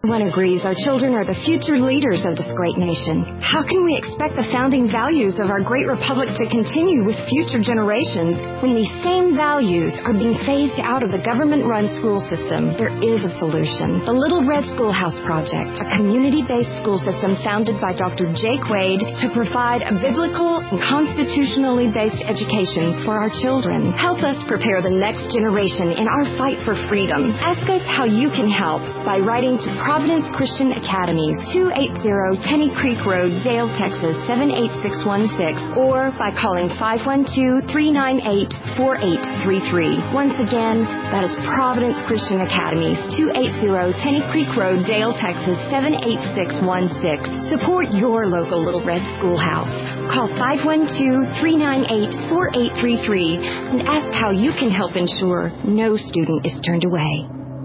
Everyone agrees our children are the future leaders of this great nation. How can we expect the founding values of our great republic to continue with future generations when these same values are being phased out of the government-run school system? There is a solution. The Little Red Schoolhouse Project, a community-based school system founded by Dr. Jake Wade to provide a biblical and constitutionally based education for our children. Help us prepare the next generation in our fight for freedom. Ask us how you can help by writing to Providence Christian Academy, 280 Tenny Creek Road, Dale, Texas, 78616, or by calling 512-398-4833. Once again, that is Providence Christian Academy, 280 Tenny Creek Road, Dale, Texas, 78616. Support your local Little Red Schoolhouse. Call 512-398-4833 and ask how you can help ensure no student is turned away.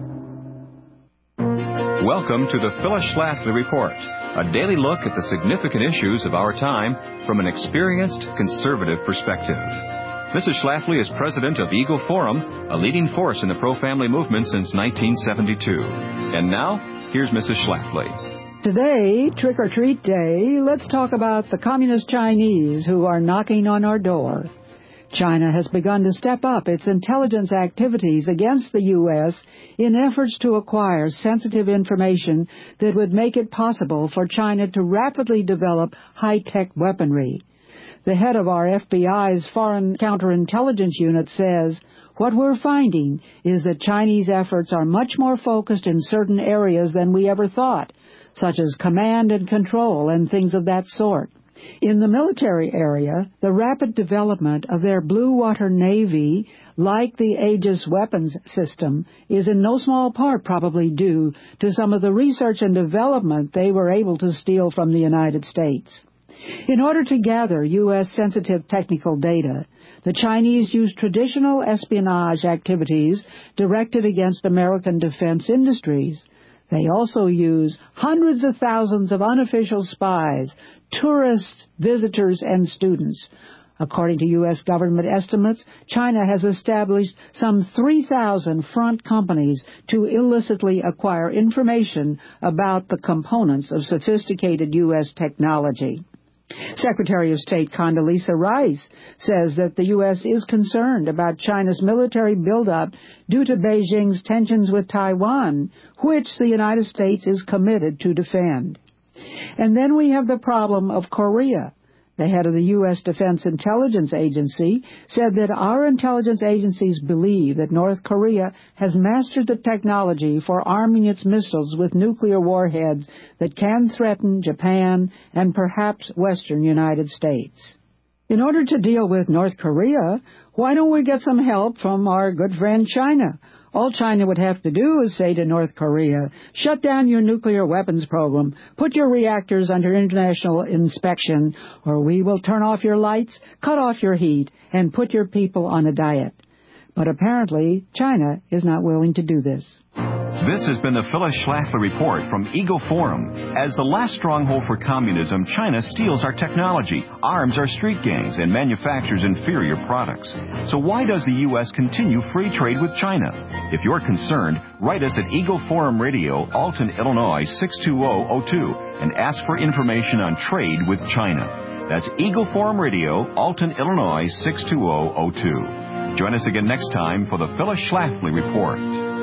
Welcome to the Phyllis Schlafly Report, a daily look at the significant issues of our time from an experienced conservative perspective. Mrs. Schlafly is president of Eagle Forum, a leading force in the pro-family movement since 1972. And now, here's Mrs. Schlafly. Today, Trick or Treat Day, let's talk about the Communist Chinese who are knocking on our door. China has begun to step up its intelligence activities against the U.S. in efforts to acquire sensitive information that would make it possible for China to rapidly develop high-tech weaponry. The head of our FBI's Foreign Counterintelligence Unit says, "What we're finding is that Chinese efforts are much more focused in certain areas than we ever thought, such as command and control and things of that sort. In the military area, the rapid development of their Blue Water Navy, like the Aegis weapons system, is in no small part probably due to some of the research and development they were able to steal from the United States. In order to gather U.S. sensitive technical data, the Chinese use traditional espionage activities directed against American defense industries. They also use hundreds of thousands of unofficial spies, tourists, visitors, and students. According to U.S. government estimates, China has established some 3,000 front companies to illicitly acquire information about the components of sophisticated U.S. technology. Secretary of State Condoleezza Rice says that the U.S. is concerned about China's military buildup due to Beijing's tensions with Taiwan, which the United States is committed to defend. And then we have the problem of Korea. The head of the U.S. Defense Intelligence Agency said that our intelligence agencies believe that North Korea has mastered the technology for arming its missiles with nuclear warheads that can threaten Japan and perhaps western United States. In order to deal with North Korea, why don't we get some help from our good friend China? All China would have to do is say to North Korea, shut down your nuclear weapons program, put your reactors under international inspection, or we will turn off your lights, cut off your heat, and put your people on a diet. But apparently, China is not willing to do this. This has been the Phyllis Schlafly Report from Eagle Forum. As the last stronghold for communism, China steals our technology, arms our street gangs, and manufactures inferior products. So why does the U.S. continue free trade with China? If you're concerned, write us at Eagle Forum Radio, Alton, Illinois, 62002, and ask for information on trade with China. That's Eagle Forum Radio, Alton, Illinois, 62002. Join us again next time for the Phyllis Schlafly Report.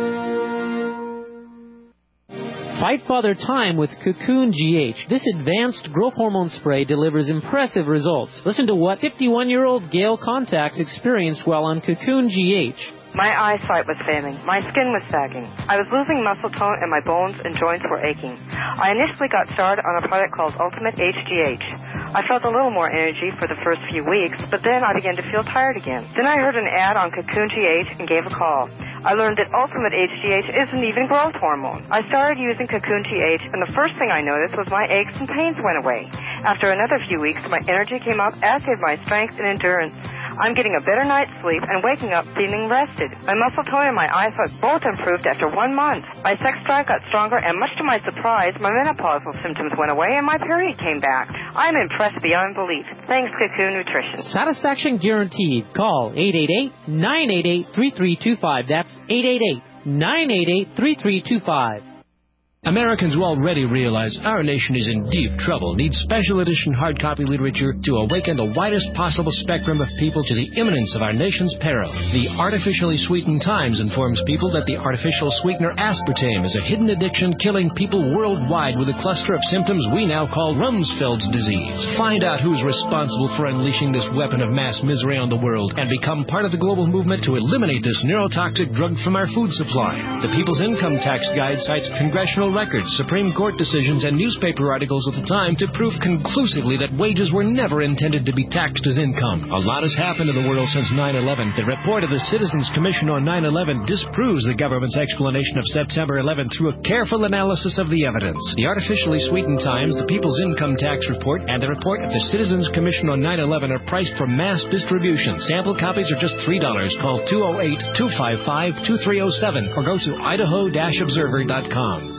Fight Father Time with Cocoon GH. This advanced growth hormone spray delivers impressive results. Listen to what 51-year-old Gail Contacts experienced while on Cocoon GH. My eyesight was failing. My skin was sagging. I was losing muscle tone and my bones and joints were aching. I initially got started on a product called Ultimate HGH. I felt a little more energy for the first few weeks, but then I began to feel tired again. Then I heard an ad on Cocoon GH and gave a call. I learned that Ultimate HGH isn't even growth hormone. I started using Cocoon GH, and the first thing I noticed was my aches and pains went away. After another few weeks, my energy came up, as did my strength and endurance. I'm getting a better night's sleep and waking up feeling rested. My muscle tone and my eyesight both improved after 1 month. My sex drive got stronger, and much to my surprise, my menopausal symptoms went away and my period came back. I'm impressed beyond belief. Thanks, Cocoon Nutrition. Satisfaction guaranteed. Call 888-988-3325. That's 888-988-3325. Americans will already realize our nation is in deep trouble, needs special edition hard copy literature to awaken the widest possible spectrum of people to the imminence of our nation's peril. The Artificially Sweetened Times informs people that the artificial sweetener aspartame is a hidden addiction killing people worldwide with a cluster of symptoms we now call Rumsfeld's disease. Find out who's responsible for unleashing this weapon of mass misery on the world and become part of the global movement to eliminate this neurotoxic drug from our food supply. The People's Income Tax Guide cites congressional records, Supreme Court decisions, and newspaper articles of the time to prove conclusively that wages were never intended to be taxed as income. A lot has happened in the world since 9/11. The report of the Citizens Commission on 9/11 disproves the government's explanation of September 11 through a careful analysis of the evidence. The Artificially Sweetened Times, the People's Income Tax Report, and the report of the Citizens Commission on 9/11 are priced for mass distribution. Sample copies are just $3. Call 208-255-2307 or go to idaho-observer.com.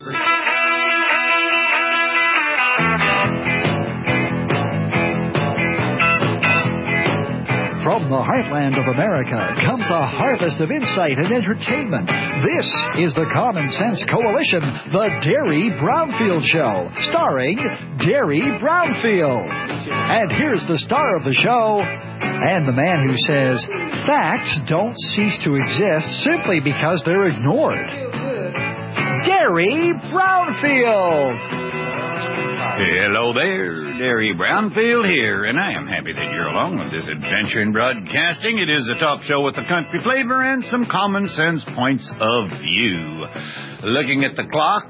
From the heartland of America comes a harvest of insight and entertainment. This is the Common Sense Coalition, the Derry Brownfield Show, starring Derry Brownfield. And here's the star of the show, and the man who says facts don't cease to exist simply because they're ignored. Derry Brownfield! Hello there, Derry Brownfield here, and I am happy that you're along with this adventure in broadcasting. It is a talk show with a country flavor and some common sense points of view. Looking at the clock,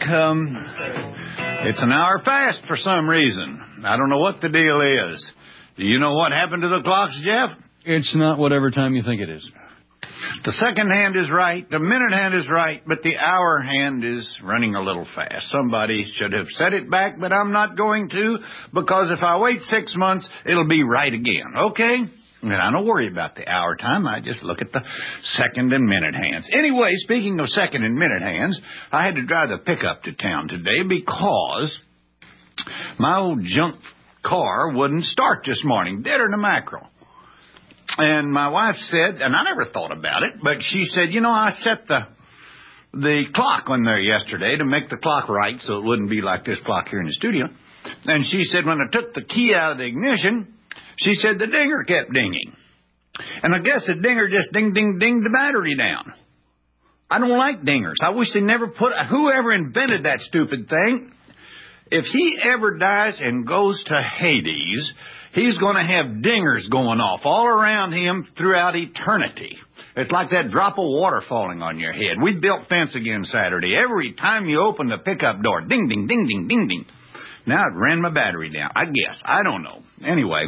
it's an hour fast for some reason. I don't know what the deal is. Do you know what happened to the clocks, Jeff? It's not whatever time you think it is. The second hand is right, the minute hand is right, but the hour hand is running a little fast. Somebody should have set it back, but I'm not going to, because if I wait 6 months, it'll be right again, okay? And I don't worry about the hour time, I just look at the second and minute hands. Anyway, speaking of second and minute hands, I had to drive the pickup to town today because my old junk car wouldn't start this morning, deader than a mackerel. And my wife said, and I never thought about it, but she said, you know, I set the clock on there yesterday to make the clock right so it wouldn't be like this clock here in the studio. And she said when I took the key out of the ignition, she said the dinger kept dinging. And I guess the dinger just dinged the battery down. I don't like dingers. I wish they never whoever invented that stupid thing, if he ever dies and goes to Hades, he's going to have dingers going off all around him throughout eternity. It's like that drop of water falling on your head. We built fence again Saturday. Every time you open the pickup door, ding, ding, ding, ding, ding, ding. Now it ran my battery down. I guess. I don't know. Anyway,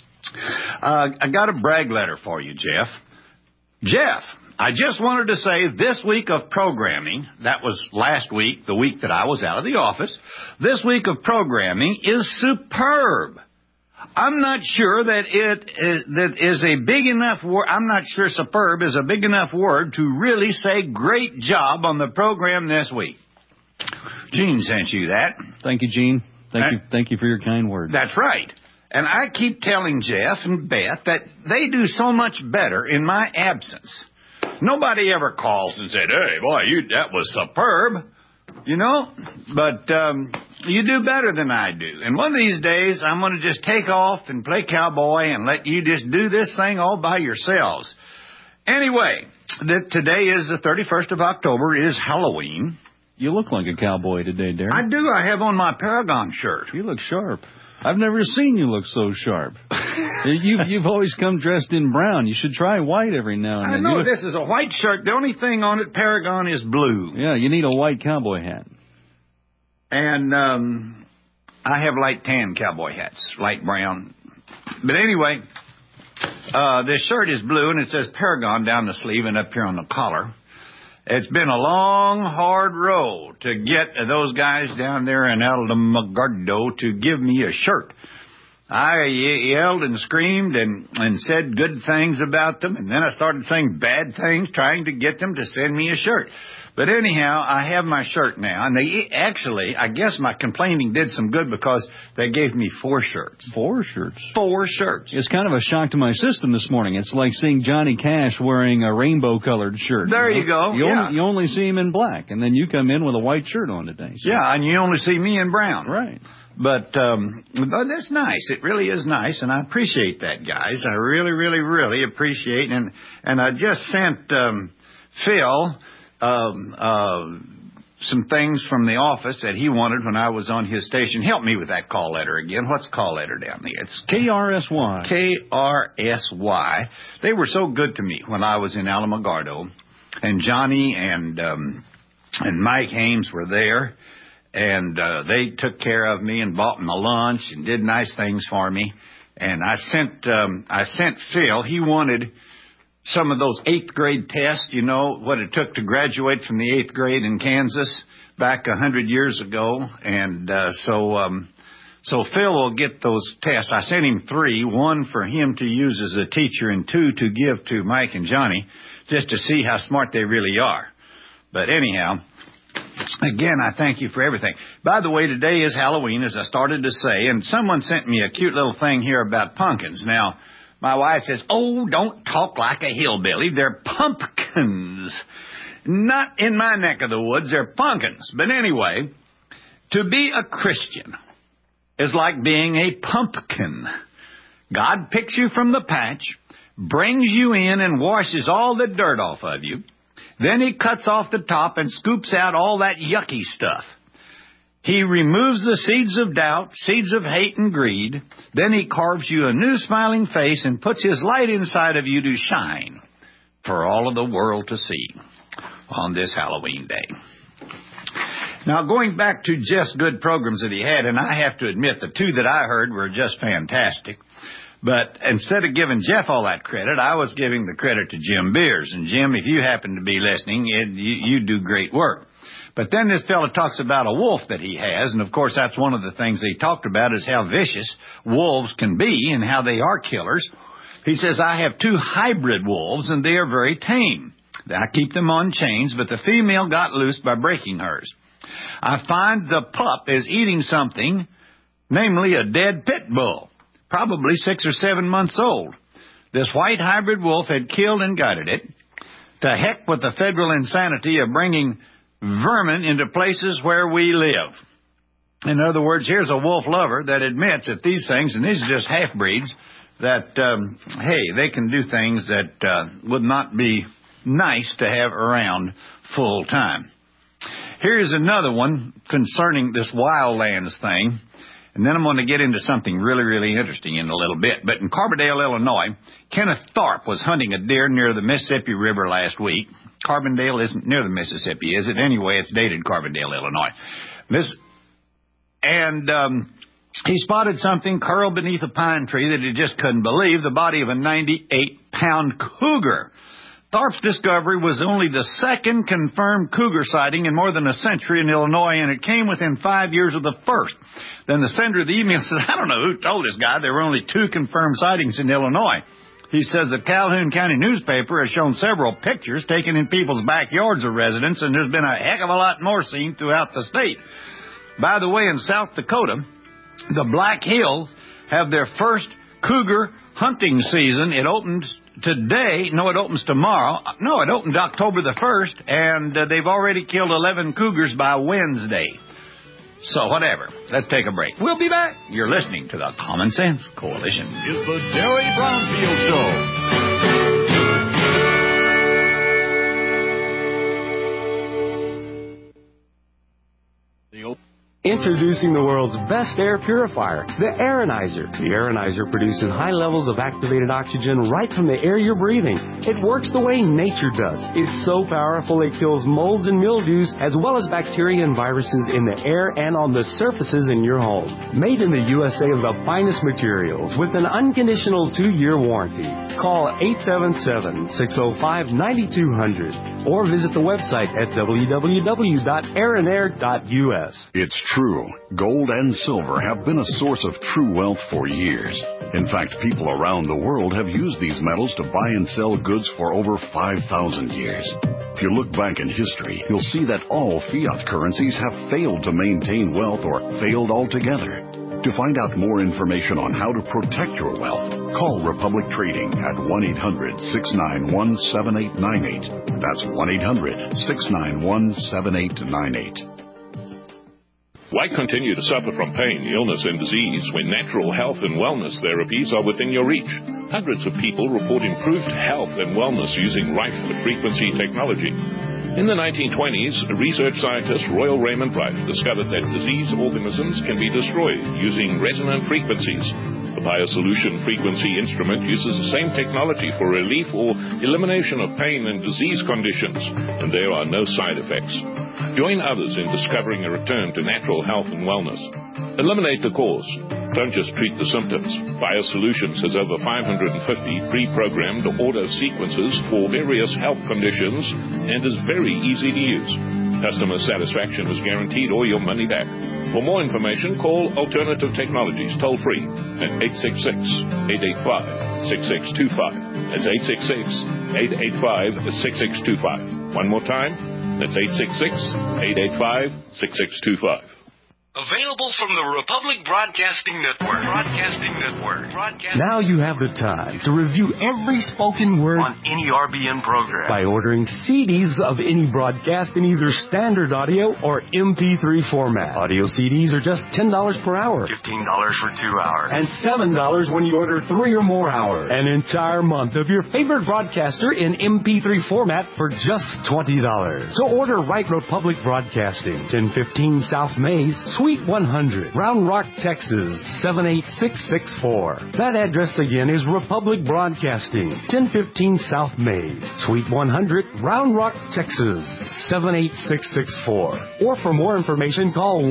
I got a brag letter for you, Jeff. Jeff, I just wanted to say this week of programming, that was last week, the week that I was out of the office, this week of programming is superb. I'm not sure that that is a big enough word. I'm not sure superb is a big enough word to really say great job on the program this week. Gene sent you that. Thank you, Gene. Thank you for your kind words. That's right. And I keep telling Jeff and Beth that they do so much better in my absence. Nobody ever calls and said, hey, boy, that was superb. You know, but you do better than I do. And one of these days, I'm going to just take off and play cowboy and let you just do this thing all by yourselves. Anyway, today is the 31st of October. It is Halloween. You look like a cowboy today, Derek. I do. I have on my Paragon shirt. You look sharp. I've never seen you look so sharp. You've always come dressed in brown. You should try white every now and then. I know this is a white shirt. The only thing on it, Paragon, is blue. Yeah, you need a white cowboy hat. And I have light tan cowboy hats, light brown. But anyway, this shirt is blue, and it says Paragon down the sleeve and up here on the collar. It's been a long, hard road to get those guys down there in Alamogordo to give me a shirt. I yelled and screamed and said good things about them, and then I started saying bad things, trying to get them to send me a shirt. But anyhow, I have my shirt now, and I guess my complaining did some good because they gave me 4 shirts. 4 shirts? 4 shirts. It's kind of a shock to my system this morning. It's like seeing Johnny Cash wearing a rainbow-colored shirt. There you go. You only see him in black, and then you come in with a white shirt on today. So. Yeah, and you only see me in brown. Right. But that's nice. It really is nice, and I appreciate that, guys. I really, really, really appreciate it. And I just sent Phil some things from the office that he wanted when I was on his station. Help me with that call letter again. What's call letter down there? It's KRSY. KRSY. They were so good to me when I was in Alamogordo, and Johnny and Mike Hames were there. And they took care of me and bought me lunch and did nice things for me. And I sent Phil. He wanted some of those 8th grade tests. You know what it took to graduate from the 8th grade in Kansas back 100 years ago. And so Phil will get those tests. I sent him 3. 1 for him to use as a teacher, and 2 to give to Mike and Johnny, just to see how smart they really are. But anyhow. Again, I thank you for everything. By the way, today is Halloween, as I started to say, and someone sent me a cute little thing here about pumpkins. Now, my wife says, "Oh, don't talk like a hillbilly. They're pumpkins. Not in my neck of the woods. They're pumpkins." But anyway, to be a Christian is like being a pumpkin. God picks you from the patch, brings you in and washes all the dirt off of you. Then he cuts off the top and scoops out all that yucky stuff. He removes the seeds of doubt, seeds of hate and greed. Then he carves you a new smiling face and puts his light inside of you to shine for all of the world to see on this Halloween day. Now, going back to Jeff's good programs that he had, and I have to admit the 2 that I heard were just fantastic. But instead of giving Jeff all that credit, I was giving the credit to Jim Beers. And Jim, if you happen to be listening, you do great work. But then this fellow talks about a wolf that he has, and of course that's one of the things he talked about is how vicious wolves can be and how they are killers. He says, I have 2 hybrid wolves, and they are very tame. I keep them on chains, but the female got loose by breaking hers. I find the pup is eating something, namely a dead pit bull. Probably 6 or 7 months old. This white hybrid wolf had killed and gutted it. To heck with the federal insanity of bringing vermin into places where we live. In other words, here's a wolf lover that admits that these things, and these are just half-breeds, that, they can do things that would not be nice to have around full time. Here's another one concerning this wildlands thing. And then I'm going to get into something really, really interesting in a little bit. But in Carbondale, Illinois, Kenneth Tharp was hunting a deer near the Mississippi River last week. Carbondale isn't near the Mississippi, is it? Anyway, it's dated Carbondale, Illinois. He spotted something curled beneath a pine tree that he just couldn't believe, the body of a 98-pound cougar. Tharp's discovery was only the 2nd confirmed cougar sighting in more than a century in Illinois, and it came within 5 years of the first. Then the sender of the email says, I don't know who told this guy there were only 2 confirmed sightings in Illinois. He says the Calhoun County newspaper has shown several pictures taken in people's backyards of residents, and there's been a heck of a lot more seen throughout the state. By the way, in South Dakota, the Black Hills have their first cougar hunting season. It opens today. No, it opens tomorrow. No, it opened October the 1st, and they've already killed 11 cougars by Wednesday. So whatever. Let's take a break. We'll be back. You're listening to the Common Sense Coalition. Is the Jerry Brownfield Show. Introducing the world's best air purifier, the Aeronizer. The Aeronizer produces high levels of activated oxygen right from the air you're breathing. It works the way nature does. It's so powerful it kills molds and mildews as well as bacteria and viruses in the air and on the surfaces in your home. Made in the USA of the finest materials with an unconditional 2-year warranty. Call 877-605-9200 or visit the website at www.aeronair.us. It's true. Gold and silver have been a source of true wealth for years. In fact, people around the world have used these metals to buy and sell goods for over 5,000 years. If you look back in history, you'll see that all fiat currencies have failed to maintain wealth or failed altogether. To find out more information on how to protect your wealth, call Republic Trading at 1-800-691-7898. That's 1-800-691-7898. Why continue to suffer from pain, illness, and disease when natural health and wellness therapies are within your reach? Hundreds of people report improved health and wellness using right-frequency technology. In the 1920s, research scientist Royal Raymond Wright discovered that diseased organisms can be destroyed using resonant frequencies. The BioSolution frequency instrument uses the same technology for relief or elimination of pain and disease conditions, and there are no side effects. Join others in discovering a return to natural health and wellness. Eliminate the cause. Don't just treat the symptoms. BioSolutions has over 550 pre-programmed auto sequences for various health conditions and is very easy to use. Customer satisfaction is guaranteed or your money back. For more information, call Alternative Technologies toll-free at 866-885-6625. That's 866-885-6625. One more time, that's 866-885-6625. Available from the Republic Broadcasting Network. Now you have the time to review every spoken word on any RBN program by ordering CDs of any broadcast in either standard audio or MP3 format. Audio CDs are just $10 per hour, $15 for 2 hours, and $7 when you order 3 or more hours. An entire month of your favorite broadcaster in MP3 format for just $20. So order Right Republic Broadcasting, 1015 South Mays, Suite 100, Round Rock, Texas, 78664. That address again is Republic Broadcasting, 1015 South Mays, Suite 100, Round Rock, Texas, 78664. Or for more information, call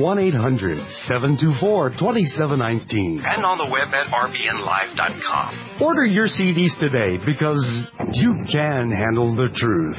1-800-724-2719. And on the web at rbnlive.com. Order your CDs today because you can handle the truth.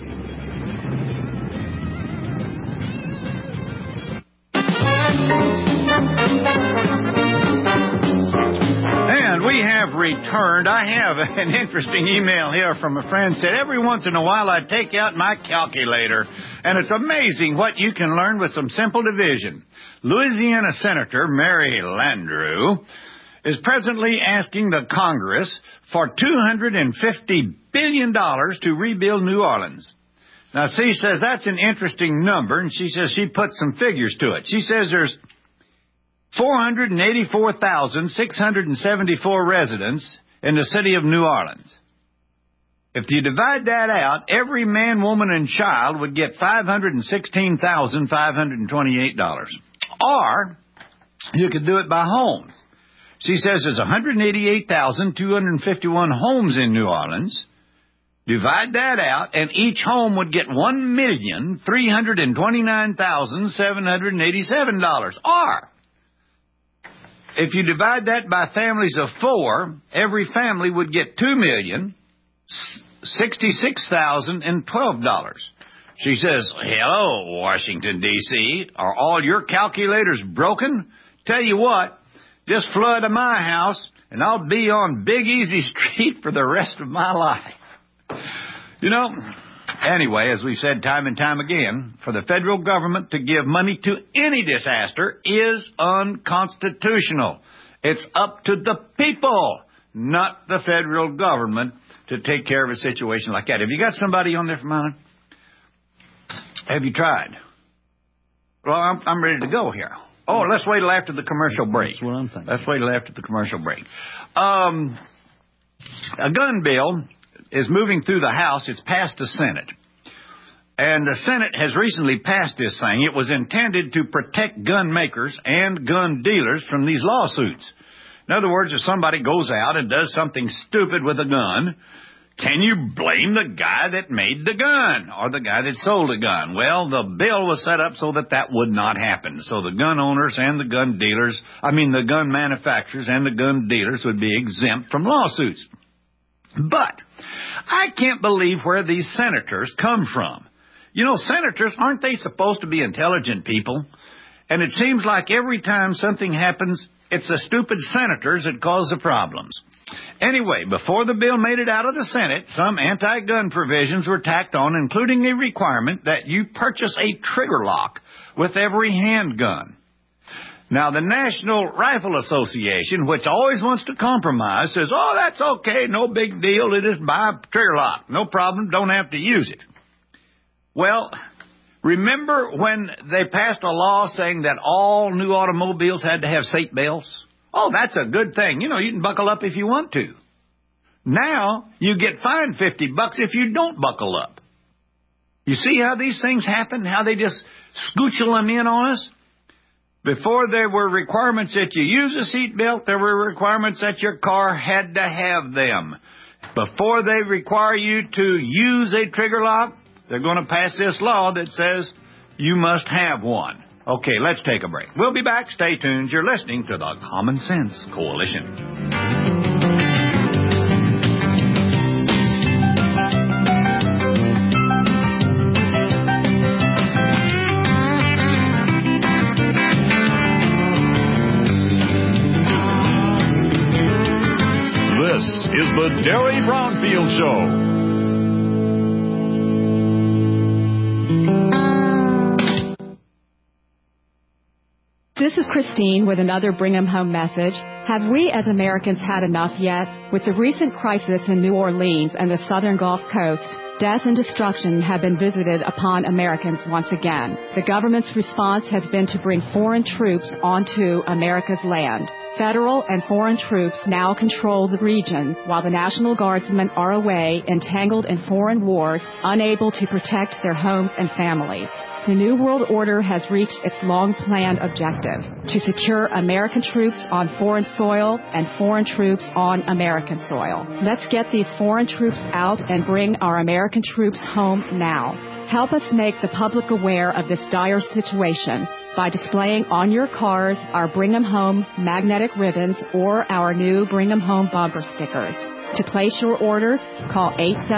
And we have returned. I have an interesting email here from a friend. Said, every once in a while I take out my calculator, and it's amazing what you can learn with some simple division. Louisiana Senator Mary Landrieu is presently asking the Congress for $250 billion to rebuild New Orleans. Now, she says that's an interesting number, and she says she put some figures to it. She says there's 484,674 residents in the city of New Orleans. If you divide that out, every man, woman, and child would get $516,528. Or you could do it by homes. She says there's 188,251 homes in New Orleans. Divide that out, and each home would get $1,329,787. Or, if you divide that by families of 4, every family would get $2,066,012. She says, hello, Washington, D.C. Are all your calculators broken? Tell you what, just flood my house, and I'll be on Big Easy Street for the rest of my life. You know, anyway, as we've said time and time again, for the federal government to give money to any disaster is unconstitutional. It's up to the people, not the federal government, to take care of a situation like that. Have you got somebody on there from Island? Have you tried? Well, I'm ready to go here. Oh, let's wait till after the commercial break. That's what I'm thinking. Let's wait till after the commercial break. A gun bill is moving through the House. It's passed the Senate. And the Senate has recently passed this thing. It was intended to protect gun makers and gun dealers from these lawsuits. In other words, if somebody goes out and does something stupid with a gun, can you blame the guy that made the gun or the guy that sold the gun? Well, the bill was set up so that would not happen. So the gun owners and the gun dealers, the gun manufacturers and the gun dealers would be exempt from lawsuits. But I can't believe where these senators come from. You know, senators, aren't they supposed to be intelligent people? And it seems like every time something happens, it's the stupid senators that cause the problems. Anyway, before the bill made it out of the Senate, some anti-gun provisions were tacked on, including a requirement that you purchase a trigger lock with every handgun. Now, the National Rifle Association, which always wants to compromise, says, oh, that's okay, no big deal, it is buy a trigger lock, no problem, don't have to use it. Well, remember when they passed a law saying that all new automobiles had to have seat belts? Oh, that's a good thing. You know, you can buckle up if you want to. Now, you get fined $50 if you don't buckle up. You see how these things happen, how they just scoochel them in on us? Before there were requirements that you use a seatbelt, there were requirements that your car had to have them. Before they require you to use a trigger lock, they're going to pass this law that says you must have one. Okay, let's take a break. We'll be back. Stay tuned. You're listening to the Common Sense Coalition. This is the Derry Brownfield Show. This is Christine with another Bring 'em Home message. Have we as Americans had enough yet? With the recent crisis in New Orleans and the southern Gulf Coast, death and destruction have been visited upon Americans once again. The government's response has been to bring foreign troops onto America's land. Federal and foreign troops now control the region, while the National Guardsmen are away, entangled in foreign wars, unable to protect their homes and families. The New World Order has reached its long-planned objective, to secure American troops on foreign soil and foreign troops on American soil. Let's get these foreign troops out and bring our American troops home now. Help us make the public aware of this dire situation by displaying on your cars our Bring 'em Home magnetic ribbons or our new Bring 'em Home bumper stickers. To place your orders, call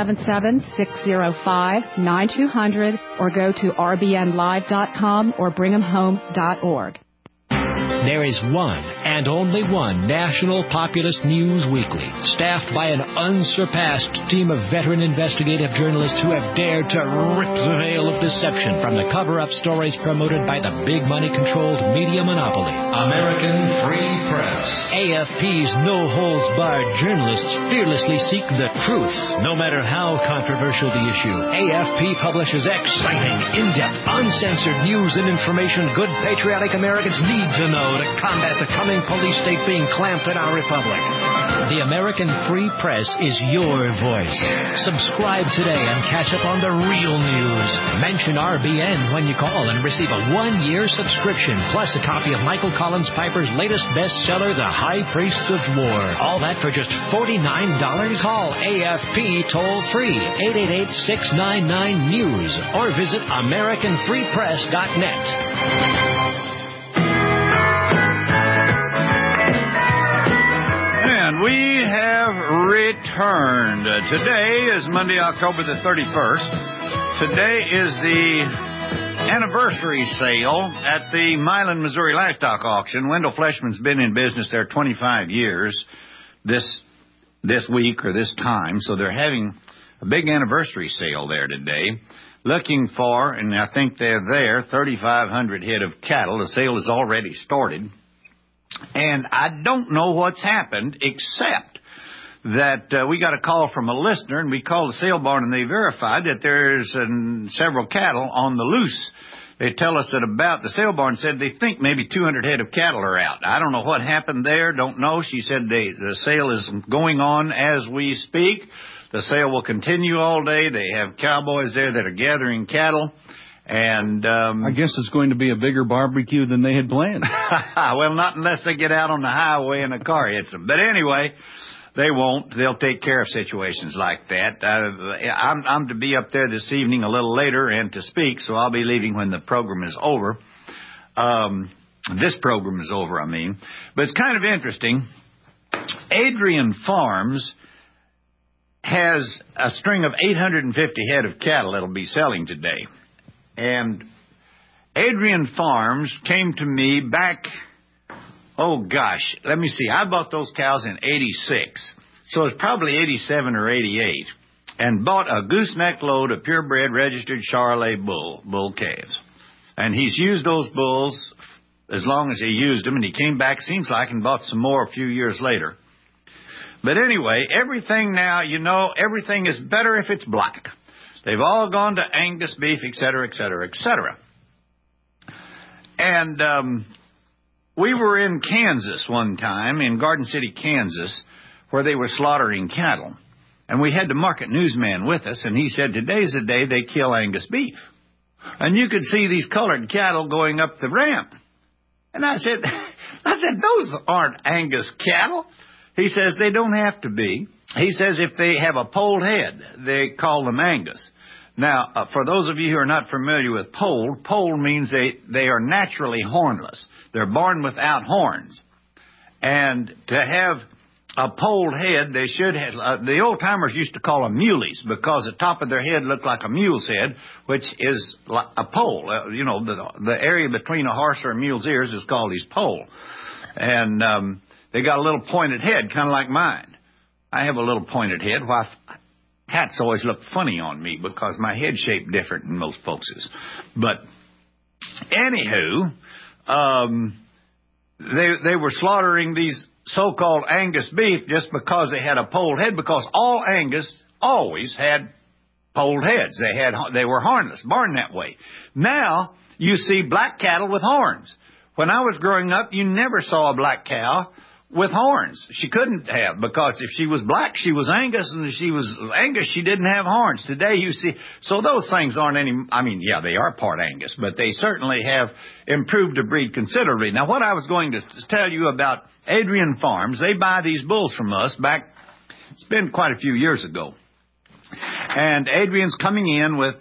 877-605-9200 or go to rbnlive.com or bringemhome.org. There is one and only one National Populist News Weekly, staffed by an unsurpassed team of veteran investigative journalists who have dared to rip the veil of deception from the cover-up stories promoted by the big money-controlled media monopoly. American Free Press. AFP's no-holds-barred journalists fearlessly seek the truth, no matter how controversial the issue. AFP publishes exciting, in-depth, uncensored news and information good patriotic Americans need to know to combat the coming police state being clamped in our republic. The American Free Press is your voice. Subscribe today and catch up on the real news. Mention RBN when you call and receive a 1-year subscription, plus a copy of Michael Collins Piper's latest bestseller, The High Priests of War. All that for just $49. Call AFP toll-free, 888-699-NEWS, or visit AmericanFreePress.net. We have returned. Today is Monday, October the 31st. Today is the anniversary sale at the Milan, Missouri Livestock Auction. Wendell Fleshman's been in business there 25 years this week or this time, so they're having a big anniversary sale there today. Looking for, and I think they're there, 3,500 head of cattle. The sale has already started. And I don't know what's happened except that we got a call from a listener, and we called the sale barn, and they verified that there's several cattle on the loose. They tell us that about the sale barn said they think maybe 200 head of cattle are out. I don't know what happened there. Don't know. She said the sale is going on as we speak. The sale will continue all day. They have cowboys there that are gathering cattle. And I guess it's going to be a bigger barbecue than they had planned. Well, not unless they get out on the highway and a car hits them. But anyway, they won't. They'll take care of situations like that. I'm to be up there this evening a little later and to speak, so I'll be leaving when the program is over. This program is over, I mean. But it's kind of interesting. Adrian Farms has a string of 850 head of cattle that'll be selling today. And Adrian Farms came to me back, let me see. I bought those cows in 86. So it's probably 87 or 88. And bought a gooseneck load of purebred registered Charolais bull calves. And he's used those bulls as long as he used them, and he came back, seems like, and bought some more a few years later. But anyway, everything now, everything is better if it's black. They've all gone to Angus beef, et cetera, et cetera, et cetera. And we were in Kansas one time, in Garden City, Kansas, where they were slaughtering cattle. And we had the market newsman with us, and he said, today's the day they kill Angus beef. And you could see these colored cattle going up the ramp. And I said, those aren't Angus cattle. He says, they don't have to be. He says, if they have a polled head, they call them Angus. Now, for those of you who are not familiar with polled means they are naturally hornless. They're born without horns. And to have a polled head, they should have, the old timers used to call them muleys because the top of their head looked like a mule's head, which is like a poll. The area between a horse or a mule's ears is called his poll. And they got a little pointed head, kind of like mine. I have a little pointed head. Why, hats always look funny on me because my head's shaped different than most folks's. But anywho, they were slaughtering these so-called Angus beef just because they had a polled head, because all Angus always had polled heads. They were hornless, born that way. Now you see black cattle with horns. When I was growing up, you never saw a black cow with horns. She couldn't have, because if she was black, she was Angus, and if she was Angus, she didn't have horns. Today you see, so those things aren't they are part Angus, but they certainly have improved the breed considerably. Now, what I was going to tell you about Adrian Farms, they buy these bulls from us back, it's been quite a few years ago. And Adrian's coming in with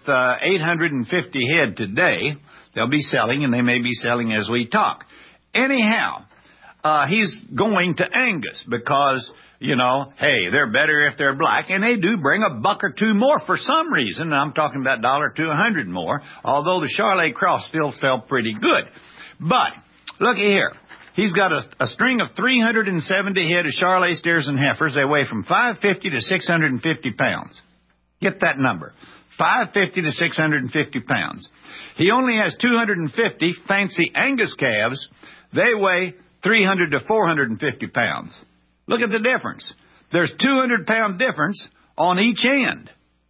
850 head today. They'll be selling, and they may be selling as we talk. Anyhow, he's going to Angus because, they're better if they're black, and they do bring $1 or $2 more for some reason. I'm talking about $1 to $100 more, although the Charolais Cross still sell pretty good. But, looky here. He's got a string of 370 head of Charolais steers and heifers. They weigh from 550 to 650 pounds. Get that number. 550 to 650 pounds. He only has 250 fancy Angus calves. They weigh 300 to 450 pounds. Look at the difference. There's 200-pound difference on each end.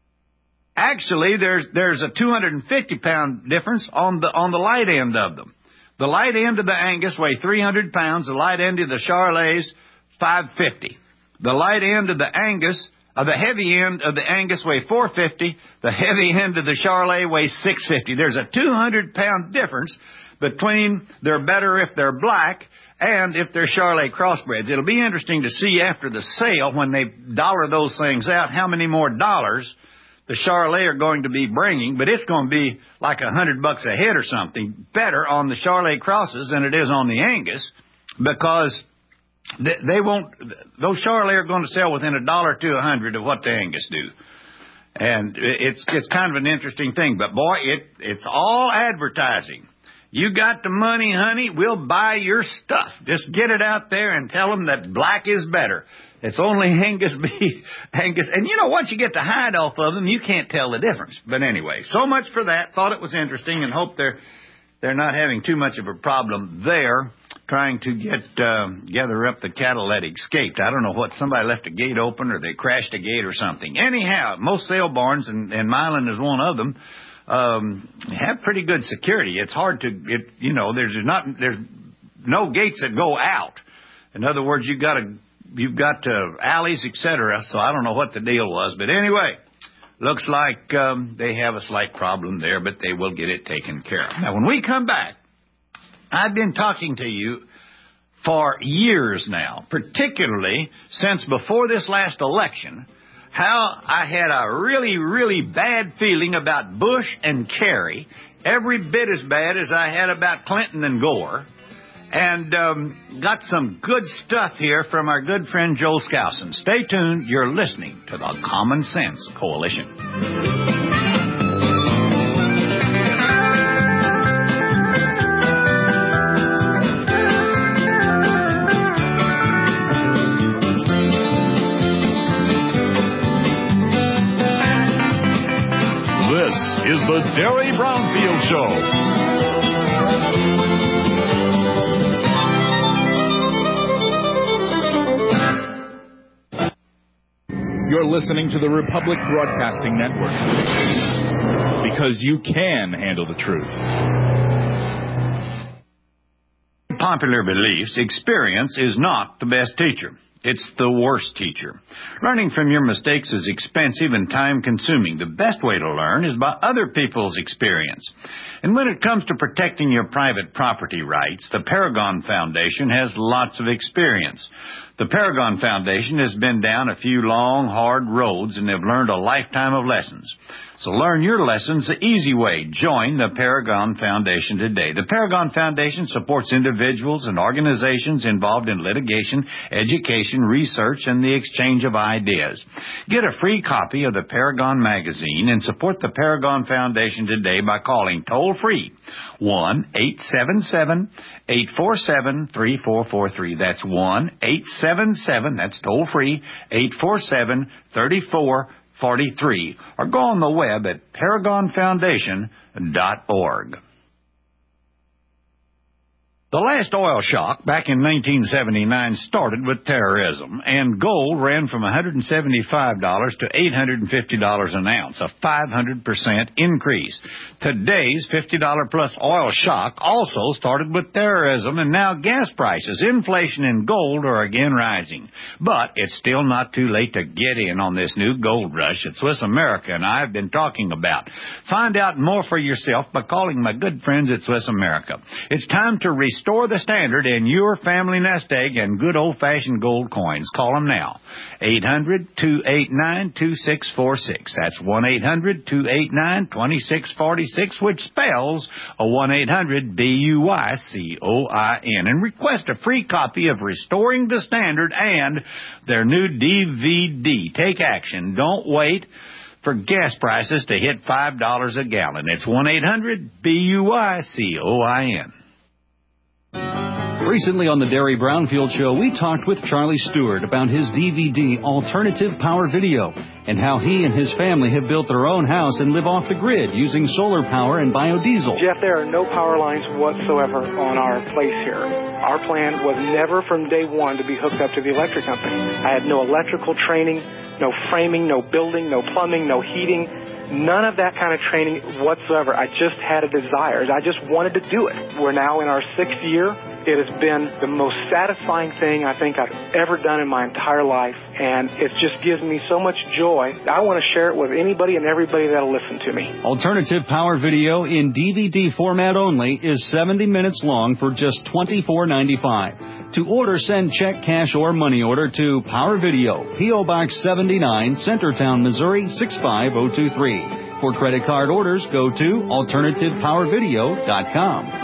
Actually, there's a 250-pound difference on the light end of them. The light end of the Angus weigh 300 pounds. The light end of the Charolais, 550. The light end of the Angus, the heavy end of the Angus weigh 450. The heavy end of the Charolais weighs 650. There's a 200-pound difference between they're better if they're black and if they're Charolais crossbreds. It'll be interesting to see after the sale, when they dollar those things out, how many more dollars the Charolais are going to be bringing, but it's going to be like $100 a head or something better on the Charolais crosses than it is on the Angus, because they won't. Those Charolais are going to sell within $1 to $100 of what the Angus do, and it's kind of an interesting thing. But boy, it's all advertising. You got the money, honey, we'll buy your stuff. Just get it out there and tell them that black is better. It's only Angus beef, Angus. And once you get the hide off of them, you can't tell the difference. But anyway, so much for that. Thought it was interesting, and hope they're not having too much of a problem there trying to gather up the cattle that escaped. I don't know what, somebody left a gate open or they crashed a gate or something. Anyhow, most sale barns, and Milan is one of them, have pretty good security. It's hard to, there's no gates that go out. In other words, you've got alleys, etc. So I don't know what the deal was, but anyway, looks like they have a slight problem there, but they will get it taken care of. Now, when we come back, I've been talking to you for years now, particularly since before this last election, how I had a really, really bad feeling about Bush and Kerry, every bit as bad as I had about Clinton and Gore, and got some good stuff here from our good friend Joel Skousen. Stay tuned. You're listening to the Common Sense Coalition. is the Derry Brownfield Show. You're listening to the Republic Broadcasting Network. Because you can handle the truth. Popular beliefs, experience is not the best teacher. It's the worst teacher. Learning from your mistakes is expensive and time-consuming. The best way to learn is by other people's experience. And when it comes to protecting your private property rights, the Paragon Foundation has lots of experience. The Paragon Foundation has been down a few long, hard roads and have learned a lifetime of lessons. So learn your lessons the easy way. Join the Paragon Foundation today. The Paragon Foundation supports individuals and organizations involved in litigation, education, research, and the exchange of ideas. Get a free copy of the Paragon magazine and support the Paragon Foundation today by calling toll-free 1-877-847-3443. That's 1-877, that's toll-free, 847-3443. Or go on the web at paragonfoundation.org. The last oil shock back in 1979 started with terrorism, and gold ran from $175 to $850 an ounce, a 500% increase. Today's $50-plus oil shock also started with terrorism, and now gas prices, inflation, and gold are again rising. But it's still not too late to get in on this new gold rush that Swiss America and I have been talking about. Find out more for yourself by calling my good friends at Swiss America. It's time to restore the standard in your family nest egg and good old-fashioned gold coins. Call them now. 800-289-2646. That's 1-800-289-2646, which spells a 1-800-BUYCOIN. And request a free copy of Restoring the Standard and their new DVD. Take action. Don't wait for gas prices to hit $5 a gallon. It's 1-800-BUYCOIN. Recently on the Derry Brownfield Show, we talked with Charlie Stewart about his DVD, Alternative Power Video, and how he and his family have built their own house and live off the grid using solar power and biodiesel. Jeff, there are no power lines whatsoever on our place here. Our plan was never from day one to be hooked up to the electric company. I had no electrical training, no framing, no building, no plumbing, no heating. None of that kind of training whatsoever. I just had a desire. I just wanted to do it. We're now in our 6th year. It has been the most satisfying thing I think I've ever done in my entire life, and it just gives me so much joy. I want to share it with anybody and everybody that'll listen to me. Alternative Power Video in DVD format only is 70 minutes long for just $24.95. To order, send check, cash, or money order to Power Video, P.O. Box 79, Centertown, Missouri 65023. For credit card orders, go to AlternativePowerVideo.com.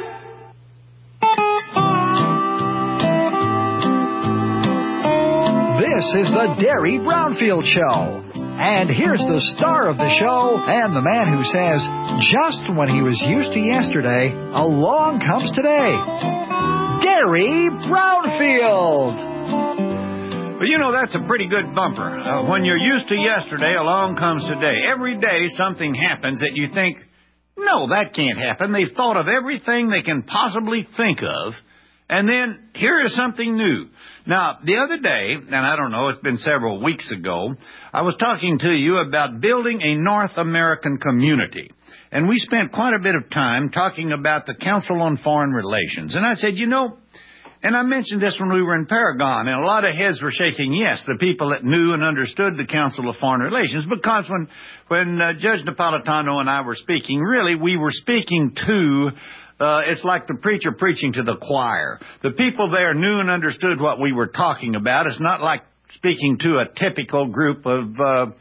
This is the Derry Brownfield Show. And here's the star of the show and the man who says, just when he was used to yesterday, along comes today. Derry Brownfield. Well, you know, that's a pretty good bumper. When you're used to yesterday, along comes today. Every day something happens that you think, no, that can't happen. They've thought of everything they can possibly think of. And then here is something new. Now, the other day, and I don't know, it's been several weeks ago, I was talking to you about building a North American community. And we spent quite a bit of time talking about the Council on Foreign Relations. And I said, you know, and I mentioned this when we were in Paragon, and a lot of heads were shaking yes, the people that knew and understood the Council of Foreign Relations, because when Judge Napolitano and I were speaking, really we were speaking to it's like the preacher preaching to the choir. The people there knew and understood what we were talking about. It's not like speaking to a typical group of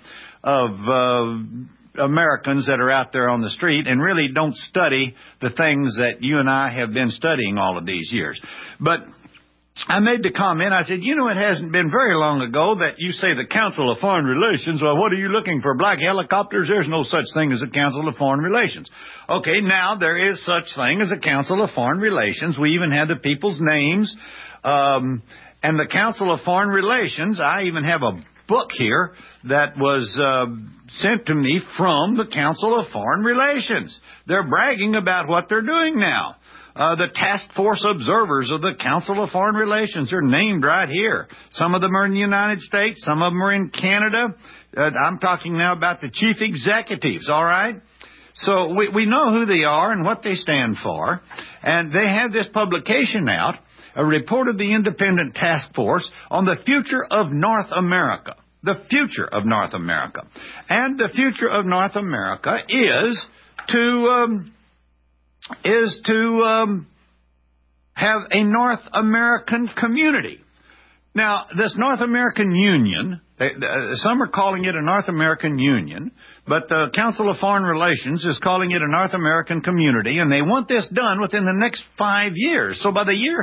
Americans that are out there on the street and really don't study the things that you and I have been studying all of these years. But I made the comment, I said, you know, it hasn't been very long ago that you say the Council of Foreign Relations, well, what are you looking for, black helicopters? There's no such thing as a Council of Foreign Relations. Okay, now there is such thing as a Council of Foreign Relations. We even have the people's names. And the Council of Foreign Relations, I even have a book here that was sent to me from the Council of Foreign Relations. They're bragging about what they're doing now. The task force observers of the Council of Foreign Relations are named right here. Some of them are in the United States. Some of them are in Canada. I'm talking now about the chief executives, all right? So we know who they are and what they stand for. And they have this publication out, a report of the Independent Task Force on the future of North America. The future of North America. And the future of North America is to have a North American community. Now, this North American Union, some are calling it a North American Union, but the Council of Foreign Relations is calling it a North American Community, and they want this done within the next 5 years. So by the year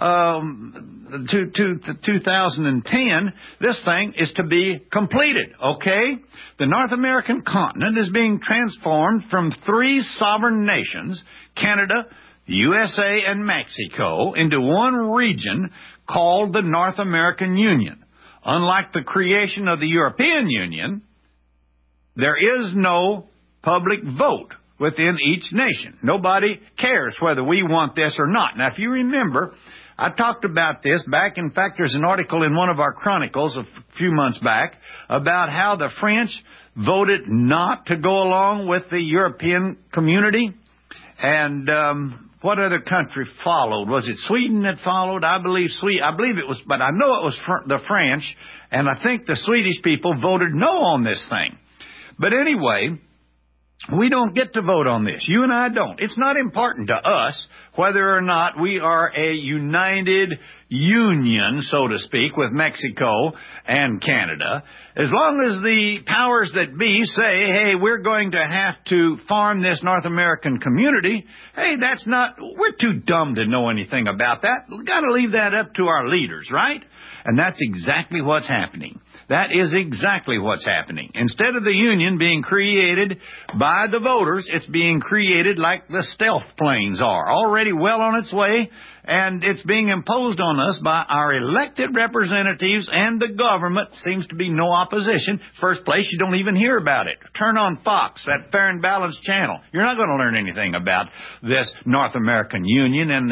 2010, this thing is to be completed, okay? The North American continent is being transformed from 3 sovereign nations, Canada, the USA, and Mexico, into one region called the North American Union. Unlike the creation of the European Union, there is no public vote within each nation. Nobody cares whether we want this or not. Now, if you remember, I talked about this back. In fact, there's an article in one of our chronicles a few months back about how the French voted not to go along with the European community. And what other country followed? Was it Sweden that followed? I believe it was, but I know it was the French, and I think the Swedish people voted no on this thing. But anyway, we don't get to vote on this. You and I don't. It's not important to us whether or not we are a united union, so to speak, with Mexico and Canada. As long as the powers that be say, hey, we're going to have to farm this North American community, hey, we're too dumb to know anything about that. We've got to leave that up to our leaders, right? And that's exactly what's happening. That is exactly what's happening. Instead of the Union being created by the voters, it's being created like the stealth planes are, already well on its way, and it's being imposed on us by our elected representatives, and the government seems to be no opposition. First place, you don't even hear about it. Turn on Fox, that Fair and Balanced channel. You're not going to learn anything about this North American Union and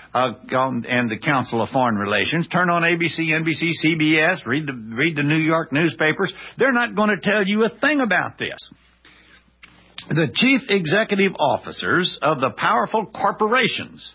the Council of Foreign Relations. Turn on ABC, NBC, CBS, read the New York newspapers. They're not going to tell you a thing about this. The chief executive officers of the powerful corporations,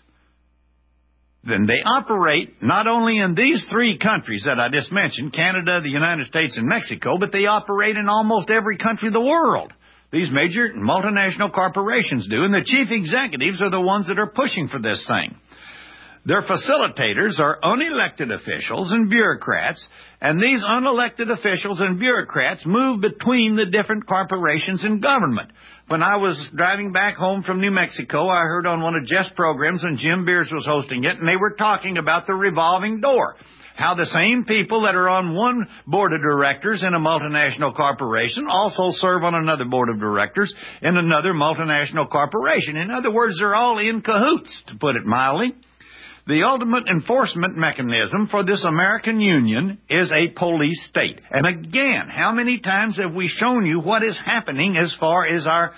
then they operate not only in these 3 countries that I just mentioned, Canada, the United States, and Mexico, but they operate in almost every country of the world. These major multinational corporations do, and the chief executives are the ones that are pushing for this thing. Their facilitators are unelected officials and bureaucrats, and these unelected officials and bureaucrats move between the different corporations and government. When I was driving back home from New Mexico, I heard on one of Jeff's programs, and Jim Beers was hosting it, and they were talking about the revolving door. How the same people that are on one board of directors in a multinational corporation also serve on another board of directors in another multinational corporation. In other words, they're all in cahoots, to put it mildly. The ultimate enforcement mechanism for this American Union is a police state. And again, how many times have we shown you what is happening as far as our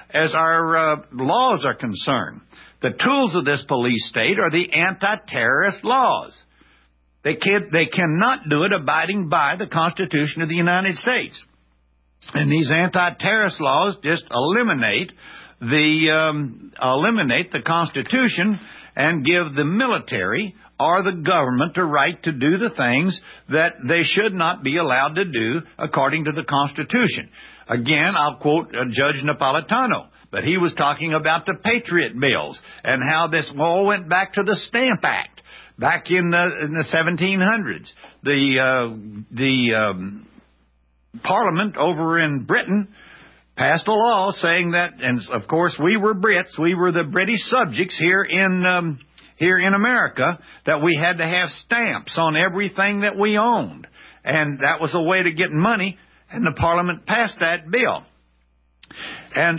laws are concerned? The tools of this police state are the anti-terrorist laws. They cannot do it abiding by the Constitution of the United States. And these anti-terrorist laws just eliminate the Constitution and give the military or the government the right to do the things that they should not be allowed to do according to the Constitution. Again, I'll quote Judge Napolitano, but he was talking about the Patriot bills and how this all went back to the Stamp Act back in the 1700s. The Parliament over in Britain passed a law saying that, and of course we were Brits, we were the British subjects here in America, that we had to have stamps on everything that we owned. And that was a way to get money, and the Parliament passed that bill. And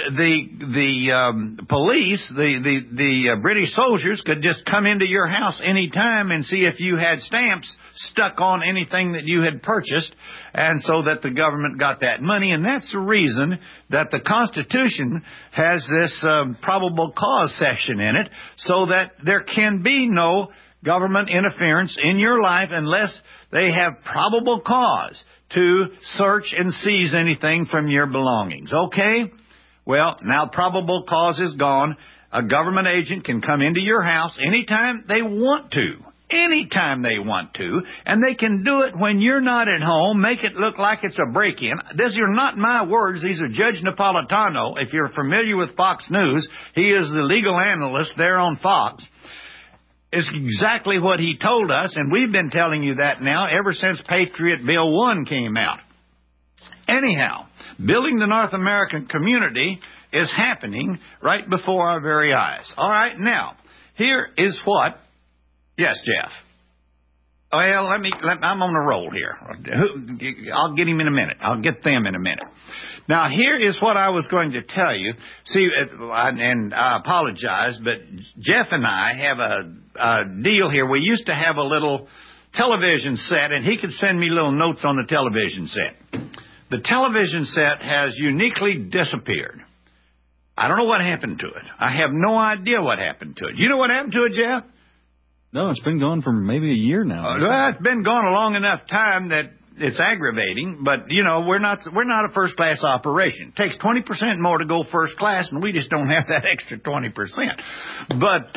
the police, the British soldiers could just come into your house any time and see if you had stamps stuck on anything that you had purchased, and so that the government got that money. And that's the reason that the Constitution has this probable cause section in it, so that there can be no government interference in your life unless they have probable cause to search and seize anything from your belongings. Okay? Well, now probable cause is gone. A government agent can come into your house anytime they want to. Anytime they want to. And they can do it when you're not at home, make it look like it's a break-in. These are not my words. These are Judge Napolitano. If you're familiar with Fox News, he is the legal analyst there on Fox. It's exactly what he told us, and we've been telling you that now ever since Patriot Bill 1 came out. Anyhow, building the North American community is happening right before our very eyes. All right, now, here is what... Yes, Jeff. Well, I'm on a roll here. I'll get him in a minute. I'll get them in a minute. Now, here is what I was going to tell you. See, and I apologize, but Jeff and I have a deal here. We used to have a little television set, and he could send me little notes on the television set. The television set has uniquely disappeared. I don't know what happened to it. I have no idea what happened to it. You know what happened to it, Jeff? No, it's been gone for maybe a year now. Well, it's been gone a long enough time that it's aggravating, but, you know, we're not a first-class operation. It takes 20% more to go first class, and we just don't have that extra 20%. But